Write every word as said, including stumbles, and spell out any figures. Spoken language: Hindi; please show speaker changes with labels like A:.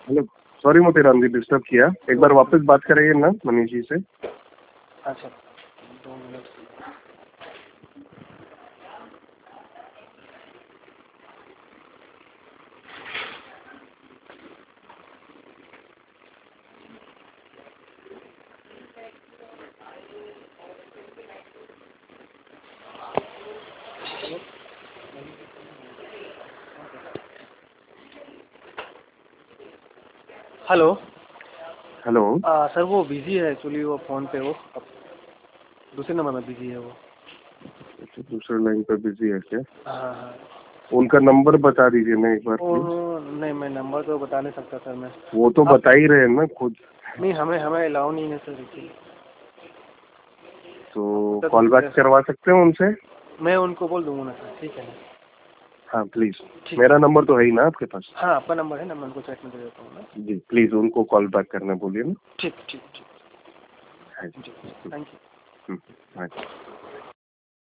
A: Hello, sorry Motiram ji disturb किया, एक बार वापस बात करेंगे ना मनीष जी से।
B: अच्छा दो मिनट। हेलो।
A: हेलो।
B: आ, सर वो बिजी है एक्चुअली, वो फ़ोन पे वो अब दूसरे नंबर में बिजी है वो।
A: अच्छा, दूसरे लाइन पे बिजी है क्या?
B: हाँ हाँ।
A: उनका नंबर बता दीजिए ना एक बार
B: ओ,
A: प्लीज।
B: नहीं मैं नंबर तो बता नहीं सकता सर मैं।
A: वो तो
B: आप
A: बता ही रहे हैं ना खुद।
B: नहीं, हमें हमें अलाउ नहीं है सर इसलिए।
A: तो
B: मतलब
A: कॉल बैक करवा सकते हैं उनसे?
B: मैं उनको बोल दूंगा ना सर, ठीक है ना?
A: हाँ प्लीज,
B: ठीक।
A: मेरा नंबर तो है ही ना आपके पास?
B: हाँ आपका नंबर है ना, मैं उनको चैट में दे देता हूँ ना।
A: जी प्लीज उनको कॉल बैक करना बोलिए ना।
B: ठीक ठीक ठीक।
A: हाँ जी।
B: जी थैंक यू।
A: हम्म, हाँ जी।